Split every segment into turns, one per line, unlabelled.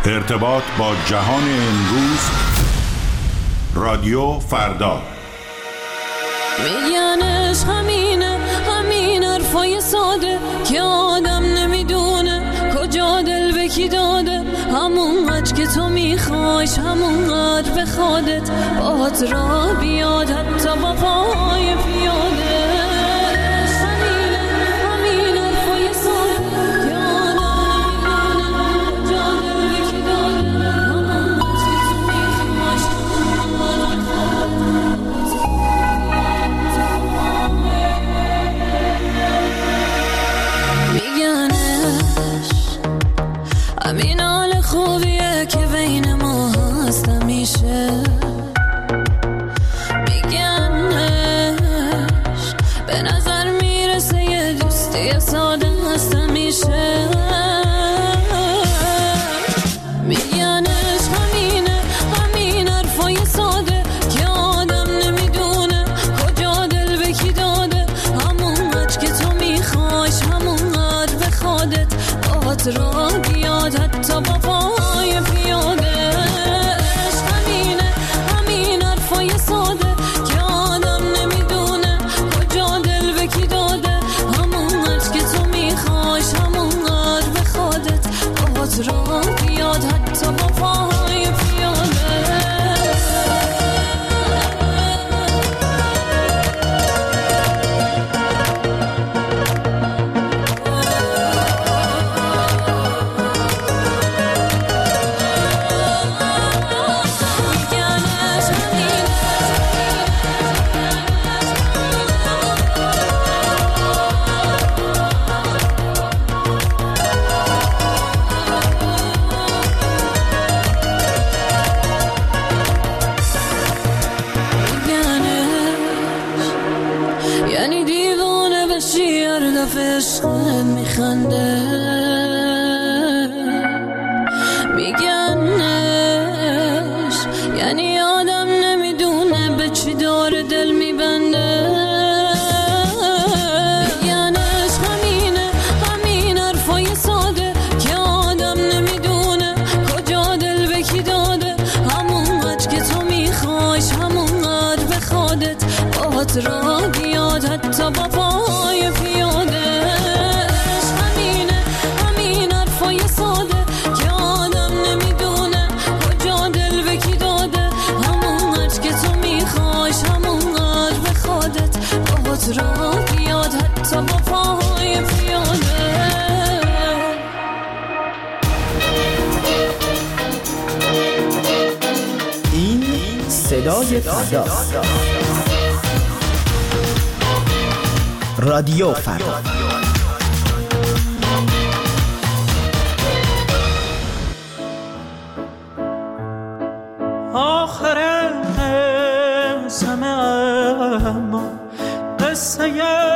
ارتباط با جهان امروز. رادیو فردا.
میگنش همینه، همین حرفای ساده که آدم نمیدونه کجا دل به کی داده. همونقدر که تو میخوایش همونقدر به خودت باهات را بیاد، حتی با پای پیاده. همین حال خوبیه که بین ما هست همیشه. میگنش به نظر میرسه یه دوستی ساده هست همیشه. میگنش همینه، همین حرفای ساده که آدم نمیدونه کجا دل به کی داده. همونقدر که تو میخوایش همونقدر به خودت باهات را بیاد، حتی با پای پیاده. عشق همینه، همین حرفای ساده که آدم نمیدونه کجا دل به کی داده. همونقدر که تو میخوایش همونقدر به خودت باهات را بیاد، حتی با پای پیاده. یعنی دیوانه بشی هر دفعه عشقت میخنده. میگنش یعنی آدم نمیدونه به چی داره دل میبنده. میگنش همینه، همین حرفای ساده که آدم نمیدونه کجا دل به کی داده. همونقدر که تو میخوایش همونقدر به خودت باهات را بیاد، حتی با پای پیاده. عشق همینه، همین حرفای ساده که آدم نمیدونه کجا دل به کی داده. همونقدر که تو میخوایش همونقدر به خودت باهات را بیاد، حتی با پای پیاده.
این صدای فرداست. رادیو فردا.
آخر قسم اما قصه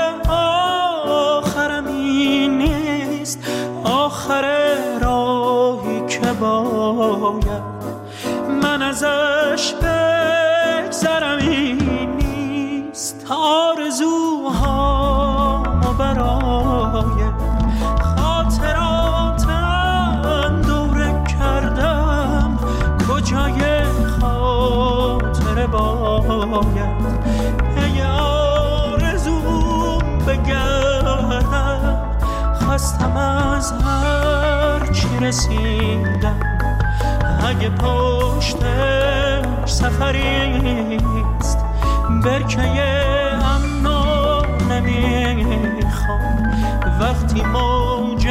آخرم این نیست. آخر راهی که باید من ازش بگذرم این نیست. آرزوهامو برای خاطراتم دوره کردم. کجای خاطره باید ای آرزوم بگردم. خستم از هر چی رسیدم. اگه پشتش سفریست برکه امنو نمیخوام. وقتی موج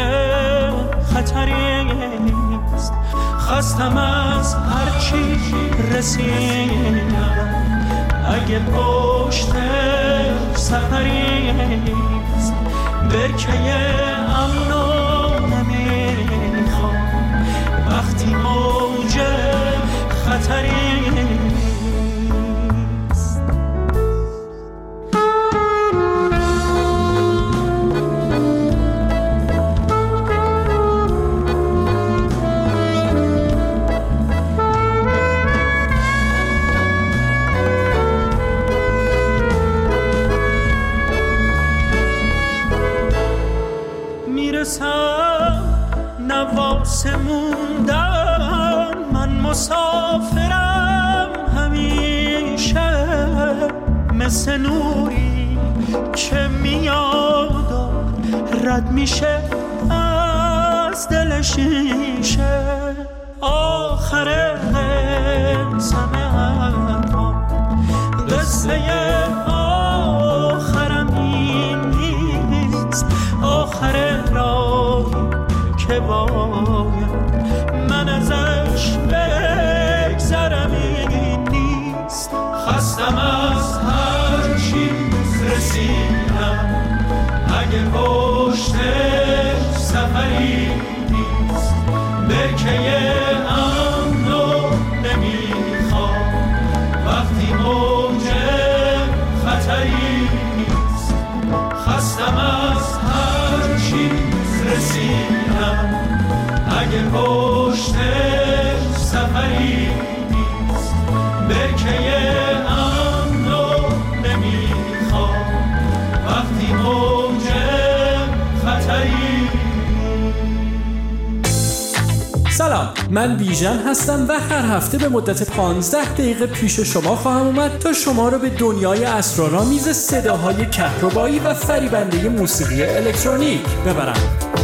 خطریست خستم از هر چی رسیدم. اگه پشتش سفریست برکه امنو نمیخوام. وقتی موج خطریست. میرسم نواسمون در مسافرم همیشه مثل نوری که میاد رد میشه از دل شیشه آخر قسمه اما قصه آخرم این نیست آخر راهی که باید من ازش بگذرم این نیست خستم از هر چی رسیدم اگه پشتش سفری نیست برکه امنو نمیخوام وقتی موج خطری نیست خستم از هر چی رسیدم اگه پشتش سفری نیست برکه امنو نمیخوام وقتی موج خطری.
سلام، من بیژن هستم و هر هفته به مدت 15 دقیقه پیش شما خواهم اومد تا شما رو به دنیای اسرارآمیز صداهای کهربایی و فریبنده موسیقی الکترونیک ببرم.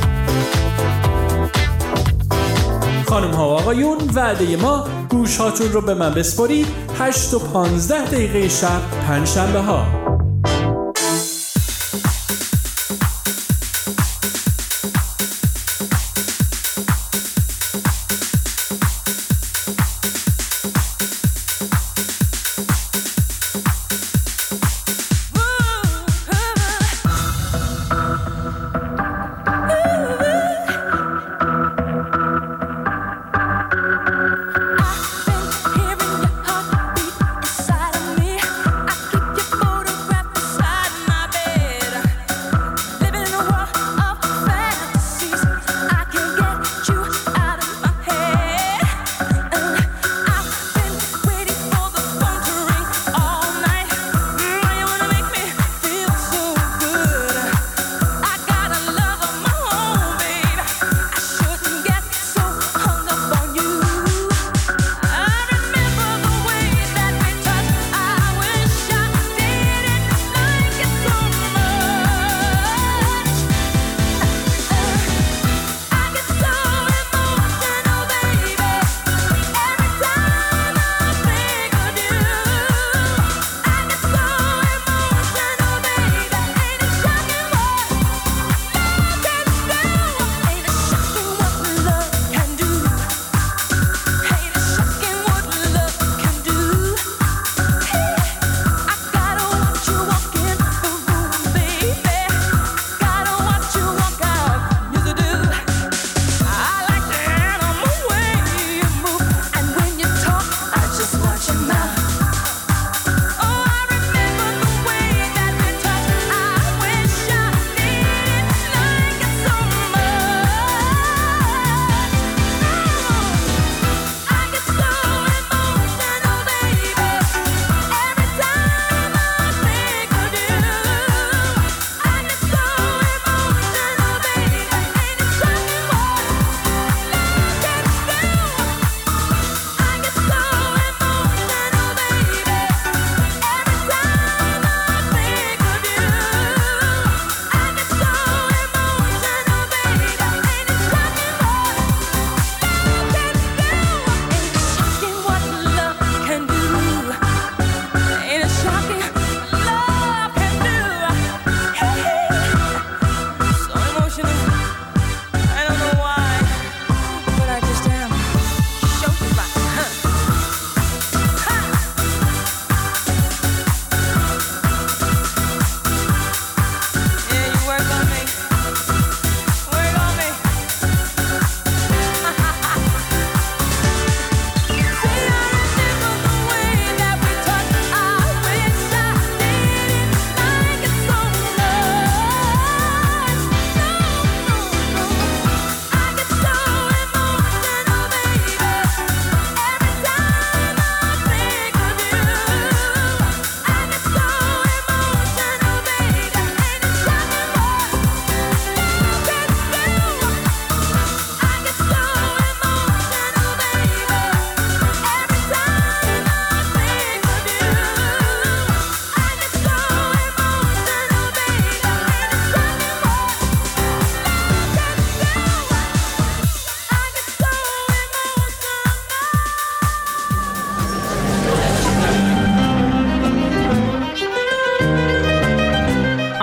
خانم ها و آقایون، وعده ما گوش هاتون رو به من بسپارید 8 و 15 دقیقه شب پنجشنبه ها.
Hearing your heartbeat inside of me, I keep your photograph.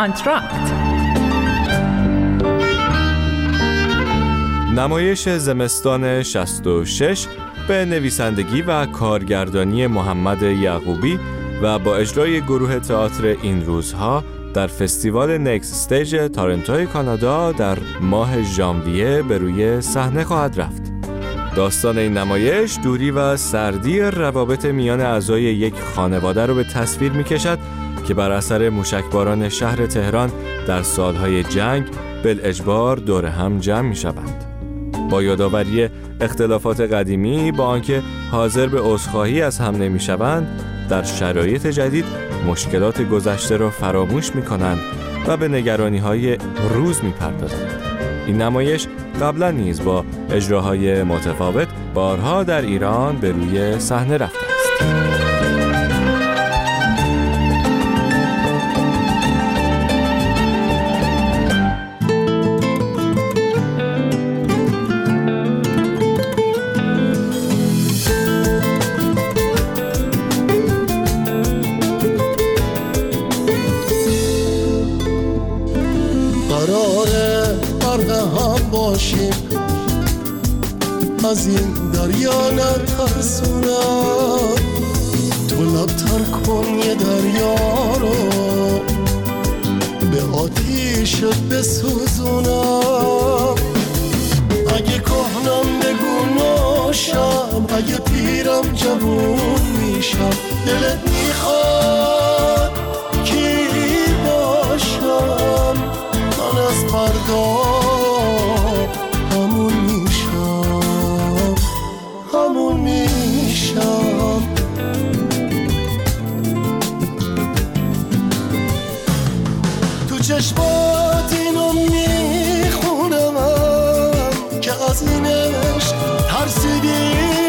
آنتراکت.
نمایش زمستان 66 به نویسندگی و کارگردانی محمد یعقوبی و با اجرای گروه تئاتر این روزها در فستیوال نکست استیج تورنتو کانادا در ماه ژانویه به روی صحنه خواهد رفت. داستان این نمایش دوری و سردی روابط میان اعضای یک خانواده رو به تصویر می‌کشد که بر اثر موشکباران شهر تهران در سالهای جنگ بالاجبار دور هم جمع می‌شوند. با یادآوری اختلافات قدیمی با آنکه حاضر به عذرخواهی از هم نمی‌شوند، در شرایط جدید مشکلات گذشته را فراموش می‌کنند و به نگرانی‌های روز می‌پردازند. این نمایش قبلا نیز با اجراهای متفاوت بارها در ایران به روی صحنه رفته است.
از این دریا نترسونم، تو لبتر کن یه دریا رو به آتیشت بسوزونم. اگه کهنم بگو ناشم، اگه پیرم جوون میشم، دلت میخواد کی باشم؟ من از فردا همون میشم. تو چشمات اینو میخونم که از این عشق ترسیدی،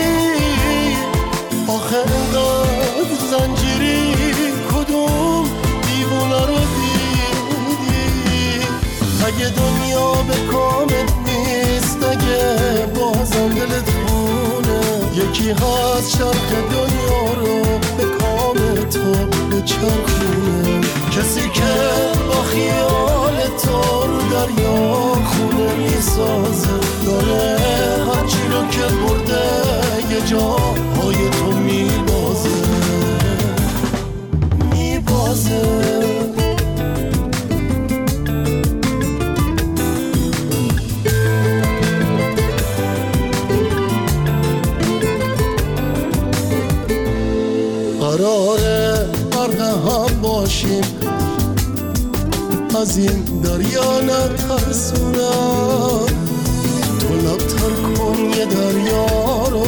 آخه انقدر زنجیری کدوم دیوونه رو دیدی؟ اگه دنیا به کامت نیست، اگه بازم دلت یکی هست چرخ دنیا رو به کام تو بچرخونه، کسی که با خیال تو رو دریا خونه میسازه، داره هرچی رو که برده یه جاهای تو میبازه. قراره غرق هم باشیم، از این دریا نترسونم، تو لبتر کن یه دریا رو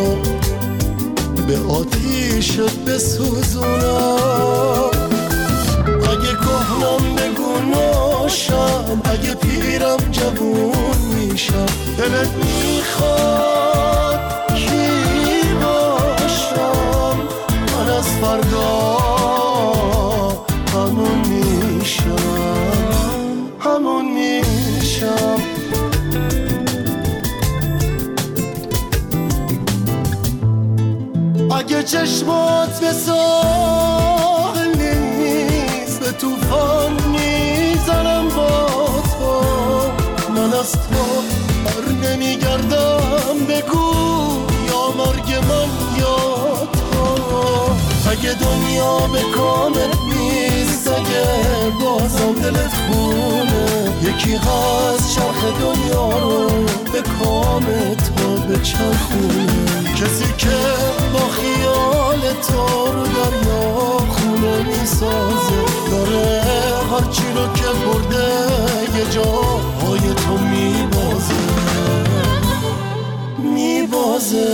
به آتیشت بسوزونم. اگه کهنم بگو ناشم، اگه پیرم جوون میشم، دلت میخواد کی باشم؟ من از فردا همون میشم. اگه چشمات به ساحل نیست، به طوفان میزنم با تو، من از تو بر نمیگردم، بگو یا مرگ من یا تو. اگه دنیا به کامت نیست، اگه بازم دلت خونه، یکی هست چرخ دنیا رو به کام تو بچرخونه، کسی که با خیال تو رو دریا خونه میسازه، داره هرچی رو که برده یه جاهای تو میبازه.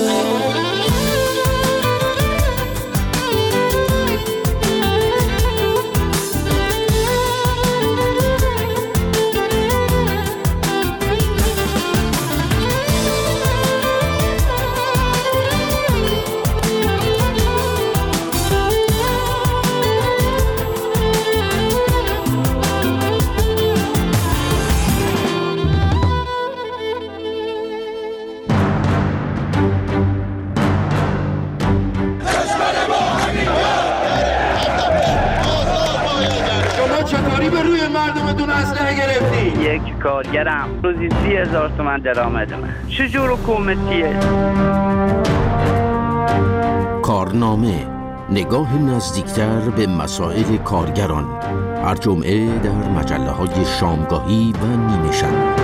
مردمتون اسلحه گرفتی؟
یک کارگرم روزی 30,000 تومان درآمد من. چجور حکومتیه؟
کارنامه، نگاه نزدیکتر به مسائل کارگران، هر جمعه در مجله‌های شامگاهی و نیمه شب.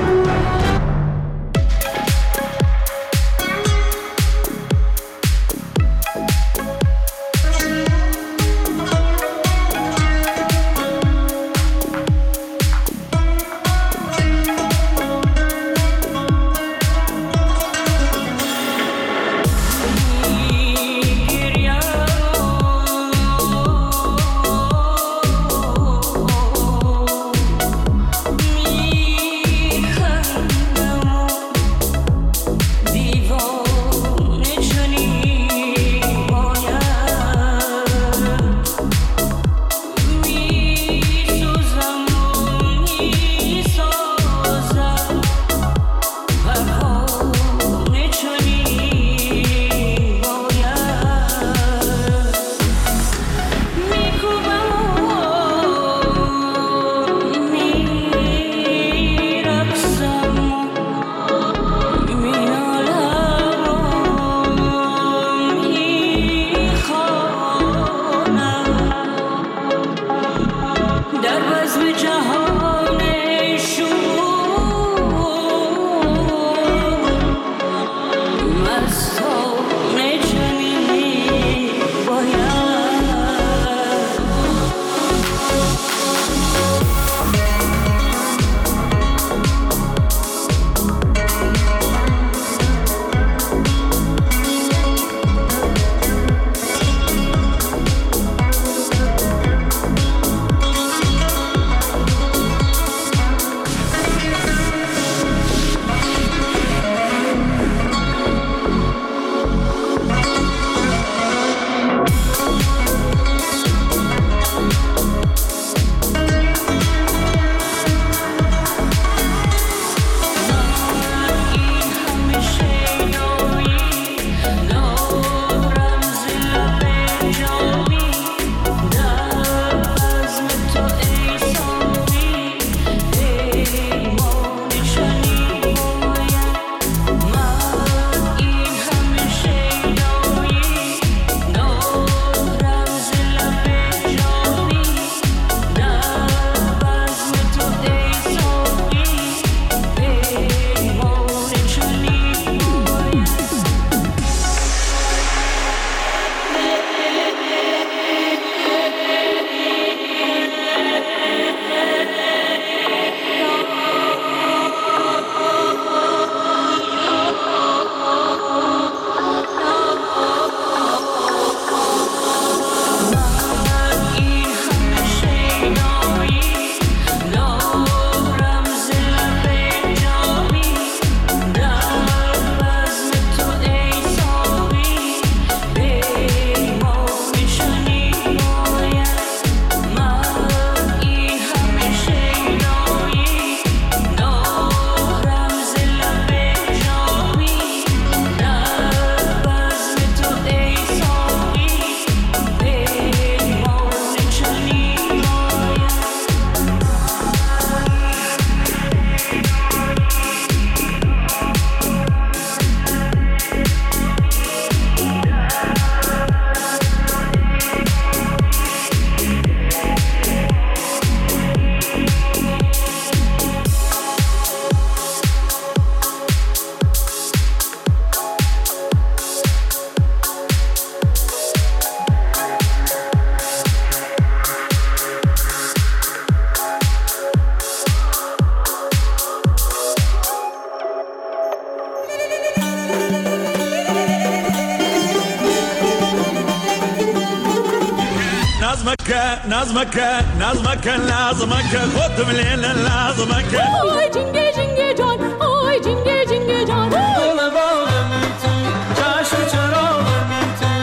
نظمك لازمك خد من لازمك
آی جنگه جنگه جان آی جنگه جنگه جان
دل باغمی تو چشم چراغمی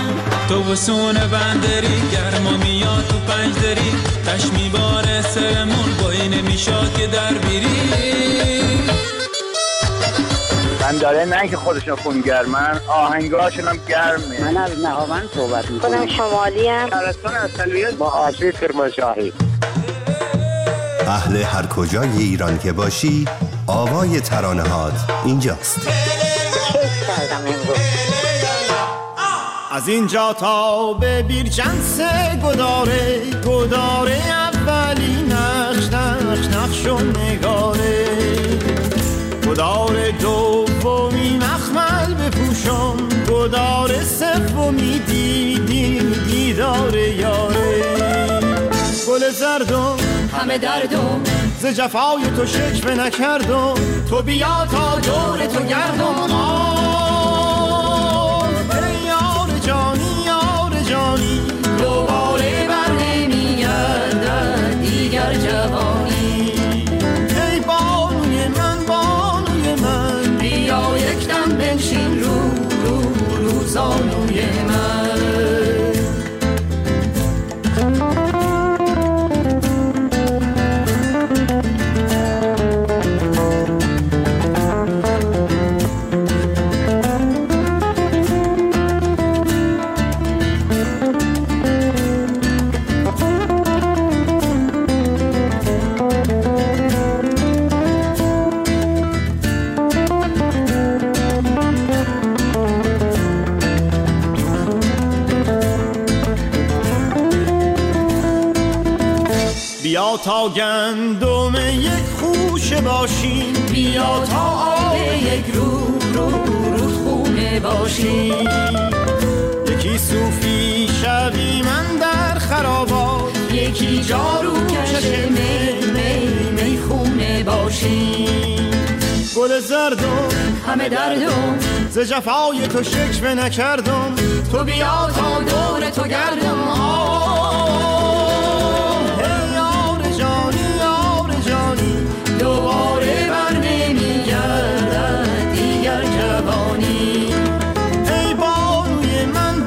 تو وسون بندری گرما میاد تو پنجدری تش میباره سرمون بایی نمیشاد که در بیری
من داره نه که خودشون خونگرمن آهنگاشون هم گرمه. من از نهاوند صحبت میکنم.
شمالی هم
شهرستان اصلیت با آشی کرمانشاهی.
اهل هر کجای ایران که باشی، آوای ترانه هات اینجاست.
از اینجا تا به بیرجنس گداره اولی نقش و نگاره، گداره دومی مخمل بپوشم، گداره سومی دیداره یاره. گل زردم همه دردم، ز جفای تو شکوه نکردم، تو بیا تا دور تو گردم. جانی دوباره بر نمیگردد دیگر جوانی. ای بانوی من بیا یک دم بنشین رو زانوی من. بیا تا گندم یک خوشه باشیم، بیا تا آب یک رودخونه باشیم. یکی صوفی شوی من در خرابات، یکی جارو چشم میخونه باشیم. گل زردم همه دردم، ز جفای تو شکوه نکردم، تو بیا تا دور تو گردم. دوباره بر نمیگردد دیگر جوانی. ای بانوی من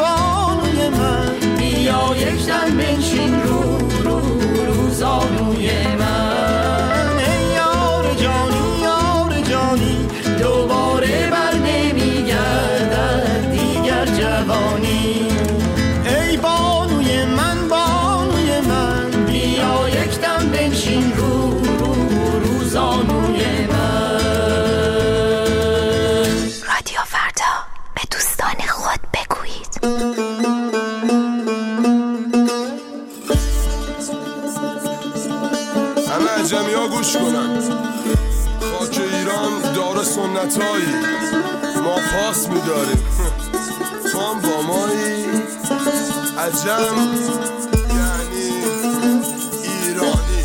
بیا یک دم بنشین رو زانوی من. ای یار جانی دوباره بر نمیگردد دیگر جوانی. ای بانوی من بیا یک دم بنشین رو زانوی من.
رادیو فردا، به دوستان خود بگویید.
همه عجمی ها گوش کنند، خاک ایران داره سنتایی، ما پاس میداریم، تو هم با مایی. عجم یعنی ایرانی.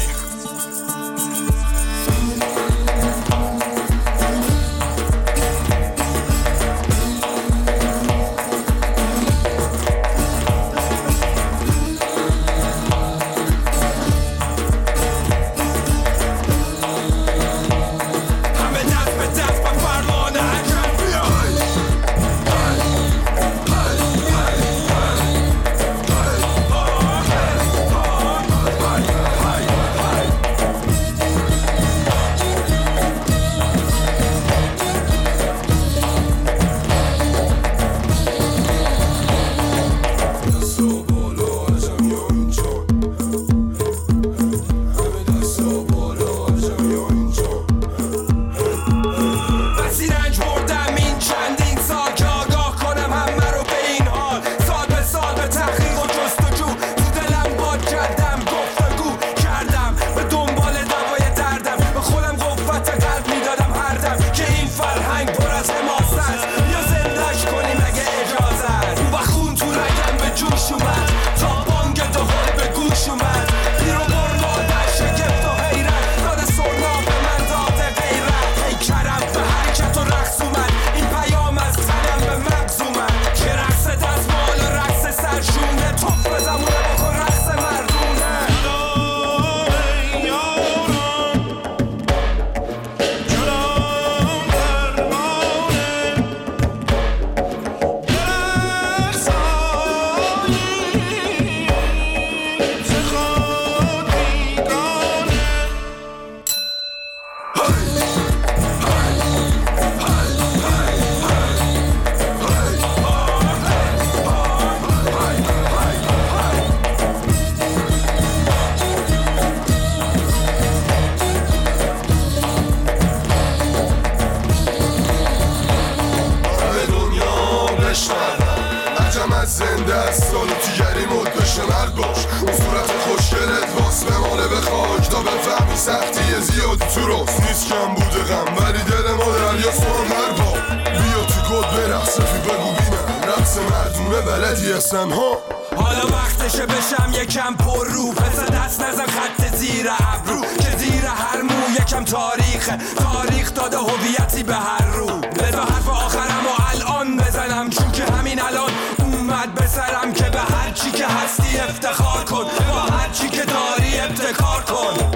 نشنردم عجم از زنده است سالو تیگری مدبش مرد باش اون صورت خوشگلت واس بمانه به خاک تا بفهمی سختی زیادی تو راست نیست کم بوده غم ولی دل ما دریا سوانر با بیا تو گد برقص رفیق بگو بینم رقص مردونه بلدی هستن ها
حالا وقتشه بشم یکم پر رو پس دست نزن خط زیر ابرو که زیر هر مو یکم تاریخه تاریخ داده هویتی به هر رو لذا حرف آخرم و الان بزنم چون که همین الان اومد به سرم که به هر چی که هستی افتخار کن با هر چی که داری ابتکار کن